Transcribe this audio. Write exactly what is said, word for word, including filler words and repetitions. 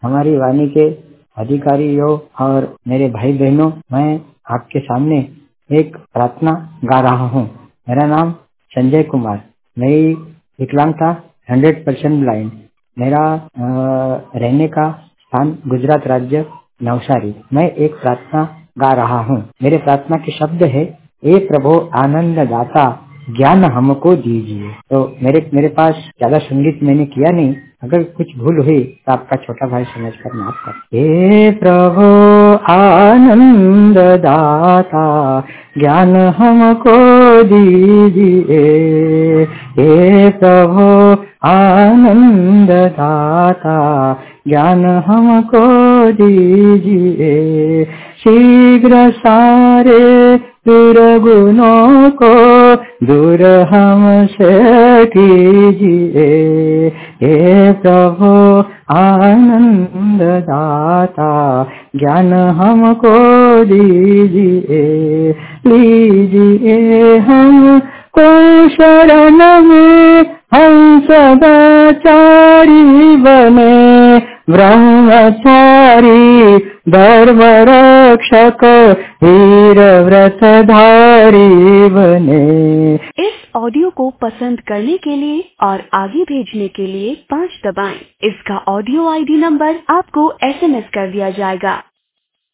हमारी वाणी के अधिकारियों और मेरे भाई बहनों, मैं आपके सामने एक प्रार्थना गा रहा हूँ। मेरा नाम संजय कुमार, मेरी विकलांगता हंड्रेड परसेंट ब्लाइंड। मेरा आ, रहने का स्थान गुजरात राज्य नवसारी। मैं एक प्रार्थना गा रहा हूँ। मेरे प्रार्थना के शब्द है, ए प्रभु आनंद दाता ज्ञान हमको दीजिए। तो मेरे मेरे पास ज्यादा संगीत मैंने किया नहीं, अगर कुछ भूल हुई तो आपका छोटा भाई समझकर माफ कर। हे प्रभु आनंद दाता ज्ञान हमको दीजिए, हे प्रभु आनंद दाता ज्ञान हमको दीजिए। शीघ्र सारे दुर्गुणों को दूर हमसे कीजिए, हे प्रभु आनंद दाता ज्ञान हमको दीजिए। लीजिए हम को शरण में हम सदाचारी बने, ब्रह्मचारी धर्म रक्षक वीर व्रतधारी बने। इस ऑडियो को पसंद करने के लिए और आगे भेजने के लिए पाँच दबाएं। इसका ऑडियो आईडी नंबर आपको एसएमएस कर दिया जाएगा।